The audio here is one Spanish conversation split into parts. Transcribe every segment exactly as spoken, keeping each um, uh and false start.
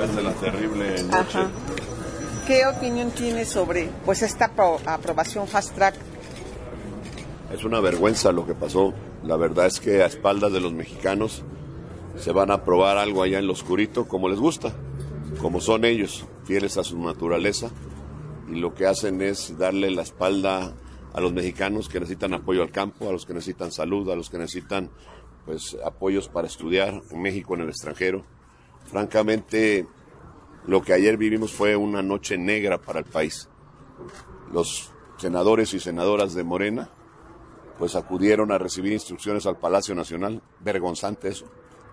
después de la terrible noche. Ajá. ¿Qué opinión tiene sobre pues esta pro- aprobación fast track? Es una vergüenza lo que pasó. La verdad es que a espaldas de los mexicanos se van a aprobar algo allá en lo oscurito como les gusta, como son ellos, fieles a su naturaleza, y lo que hacen es darle la espalda a los mexicanos que necesitan apoyo al campo, a los que necesitan salud, a los que necesitan pues apoyos para estudiar en México, en el extranjero. Francamente, lo que ayer vivimos fue una noche negra para el país. Los senadores y senadoras de Morena pues acudieron a recibir instrucciones al Palacio Nacional, vergonzante eso.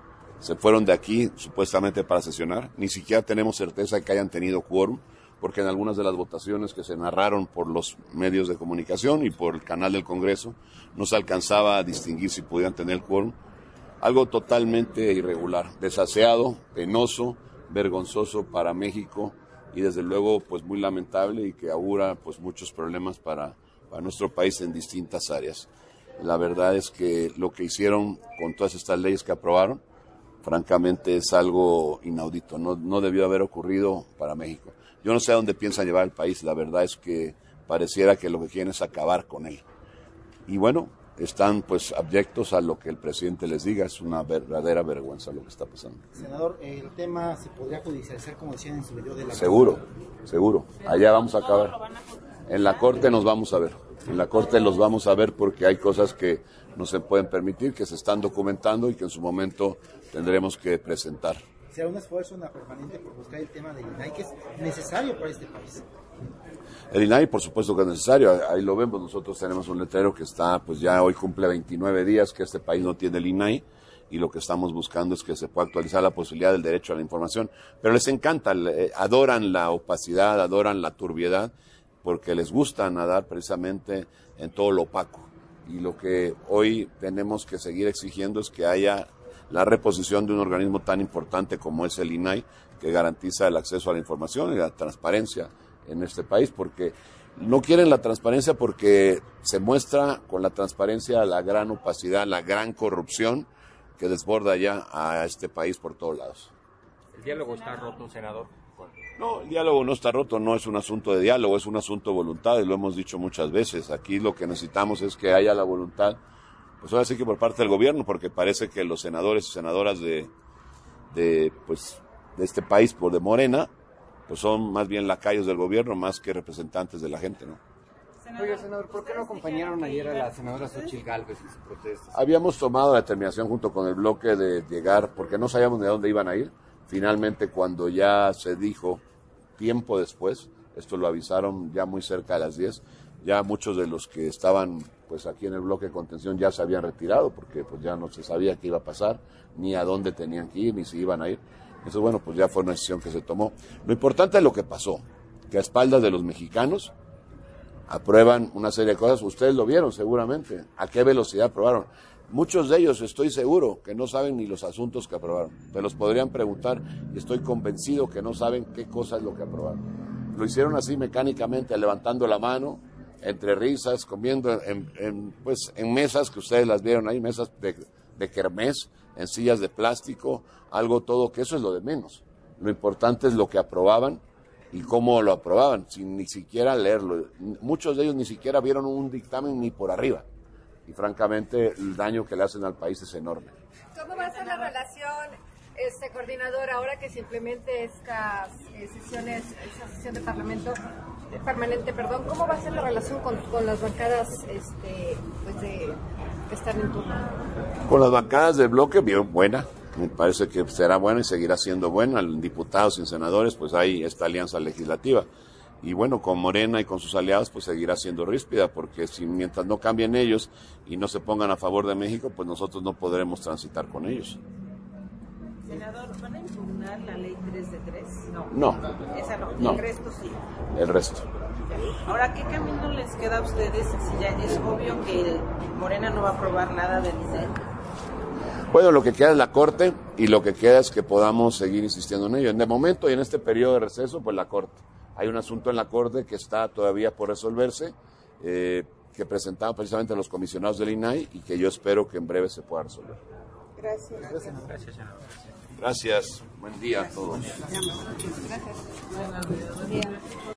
Se fueron de aquí supuestamente para sesionar, ni siquiera tenemos certeza de que hayan tenido quórum, porque en algunas de las votaciones que se narraron por los medios de comunicación y por el canal del Congreso, no se alcanzaba a distinguir si podían tener quórum. Algo totalmente irregular, desaseado, penoso, vergonzoso para México y desde luego pues muy lamentable y que augura pues muchos problemas para, para nuestro país en distintas áreas. La verdad es que lo que hicieron con todas estas leyes que aprobaron, francamente es algo inaudito, no, no debió haber ocurrido para México. Yo no sé a dónde piensan llevar el país, la verdad es que pareciera que lo que quieren es acabar con él. Y bueno, están pues abyectos a lo que el presidente les diga, es una verdadera vergüenza lo que está pasando. Senador, el tema se podría judicializar como decían en su video de la... Seguro, seguro, allá vamos a acabar. En la Corte nos vamos a ver, en la Corte los vamos a ver porque hay cosas que no se pueden permitir, que se están documentando y que en su momento tendremos que presentar. ¿Será un esfuerzo una permanente por buscar el tema del I N A I que es necesario para este país? El I N A I por supuesto que es necesario, ahí lo vemos, nosotros tenemos un letrero que está, pues ya hoy cumple veintinueve días que este país no tiene el I N A I y lo que estamos buscando es que se pueda actualizar la posibilidad del derecho a la información, pero les encanta, adoran la opacidad, adoran la turbiedad, porque les gusta nadar precisamente en todo lo opaco y lo que hoy tenemos que seguir exigiendo es que haya la reposición de un organismo tan importante como es el I N A I, que garantiza el acceso a la información y la transparencia en este país, porque no quieren la transparencia porque se muestra con la transparencia la gran opacidad, la gran corrupción que desborda ya a este país por todos lados. ¿El diálogo está roto, senador? No, el diálogo no está roto, no es un asunto de diálogo, es un asunto de voluntad y lo hemos dicho muchas veces. Aquí lo que necesitamos es que haya la voluntad, pues ahora sí que por parte del gobierno, porque parece que los senadores y senadoras de, de, pues, de este país, por de Morena, pues son más bien lacayos del gobierno más que representantes de la gente, ¿no? Oiga, senador, ¿por qué no acompañaron ayer a la senadora Xóchitl Gálvez en su protesta? Habíamos tomado la determinación junto con el bloque de llegar, porque no sabíamos de dónde iban a ir. Finalmente, cuando ya se dijo, tiempo después, esto lo avisaron ya muy cerca de las diez, ya muchos de los que estaban pues aquí en el bloque de contención ya se habían retirado, porque pues ya no se sabía qué iba a pasar, ni a dónde tenían que ir, ni si iban a ir. Entonces, bueno, pues ya fue una decisión que se tomó. Lo importante es lo que pasó, que a espaldas de los mexicanos aprueban una serie de cosas. Ustedes lo vieron seguramente, a qué velocidad aprobaron. Muchos de ellos, estoy seguro, que no saben ni los asuntos que aprobaron. Me los podrían preguntar y estoy convencido que no saben qué cosa es lo que aprobaron. Lo hicieron así mecánicamente, levantando la mano, entre risas, comiendo en, en, pues, en mesas que ustedes las vieron ahí, mesas de, de kermés, en sillas de plástico, algo todo, que eso es lo de menos. Lo importante es lo que aprobaban y cómo lo aprobaban, sin ni siquiera leerlo. Muchos de ellos ni siquiera vieron un dictamen ni por arriba. Y francamente el daño que le hacen al país es enorme. ¿Cómo va a ser la relación, este coordinador, ahora que se implemente estas eh, sesiones, esta sesión de parlamento eh, permanente, perdón? ¿Cómo va a ser la relación con, con las bancadas este, pues de, que están en turno? Con las bancadas del bloque, bien buena. Me parece que será buena y seguirá siendo buena. En diputados y en senadores, pues hay esta alianza legislativa. Y bueno, con Morena y con sus aliados, pues seguirá siendo ríspida, porque si mientras no cambien ellos y no se pongan a favor de México, pues nosotros no podremos transitar con ellos. Senador, ¿van a impugnar la ley tres de tres? No. No. Esa no. No. El resto sí. El resto. Ahora, ¿qué camino les queda a ustedes si ya es obvio que Morena no va a aprobar nada del I N A I? Bueno, lo que queda es la Corte y lo que queda es que podamos seguir insistiendo en ello. En el momento y en este periodo de receso, pues la Corte. Hay un asunto en la Corte que está todavía por resolverse, eh, que presentaban precisamente los comisionados del I N A I y que yo espero que en breve se pueda resolver. Gracias. Gracias, senador. Gracias. Buen día a todos. Gracias.